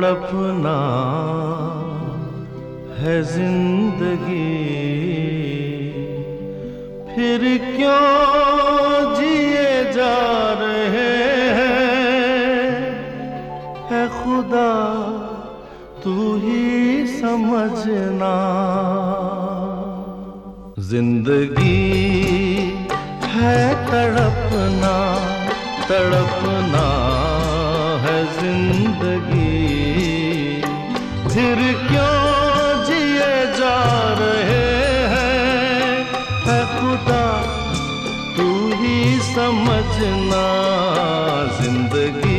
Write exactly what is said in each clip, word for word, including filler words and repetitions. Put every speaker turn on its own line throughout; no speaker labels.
तड़पना है जिंदगी, फिर क्यों जिए जा रहे हैं। है खुदा तू ही समझना, जिंदगी है तड़पना, तड़पना है जिंदगी, फिर क्यों जिए जा रहे हैं। है खुदा तू ही समझना, जिंदगी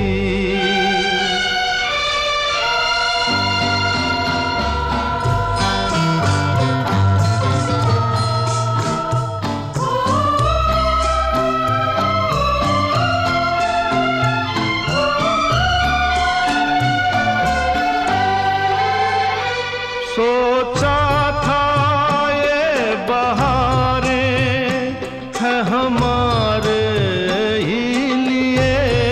सोचा था ये बहारें है हमारे ही लिए,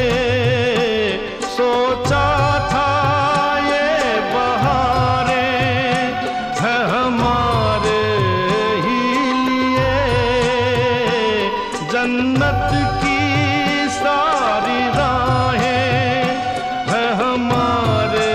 सोचा था ये बहारें है हमारे ही लिए। जन्नत की सारी राहें है हमारे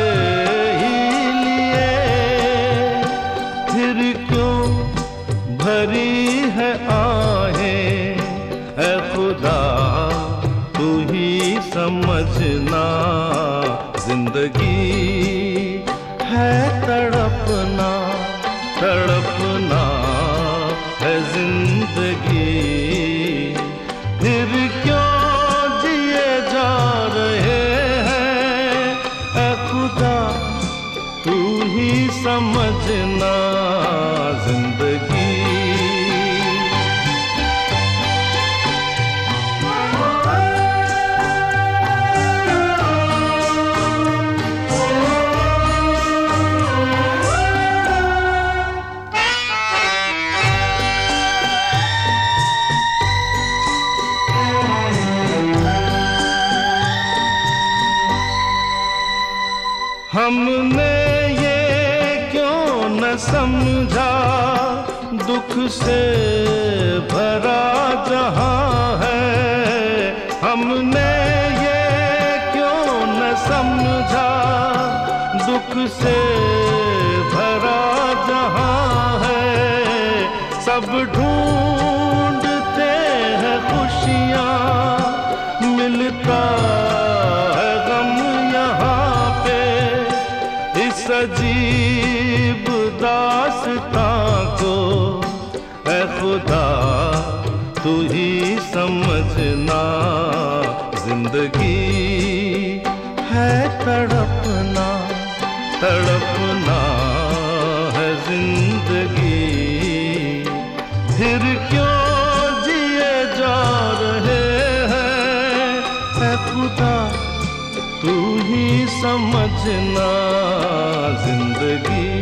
भरी है आहें। है खुदा तू ही समझना, जिंदगी है तड़पना, तड़पना है जिंदगी, फिर क्यों जिए जा रहे हैं। है खुदा तू ही समझना, जिंदगी हमने ये क्यों न समझा, दुख से भरा जहां है। हमने ये क्यों न समझा, दुख से भरा जहां है। सब ढूंढते हैं खुशियां, मिलता है गम यहाँ पे। इस अजीब दास्तां को ऐ खुदा तू ही समझना, जिंदगी है तड़पना, तड़पना है जिंदगी, फिर क्यों जिए जा रहे हैं। ऐ खुदा तू ही समझना, जिंदगी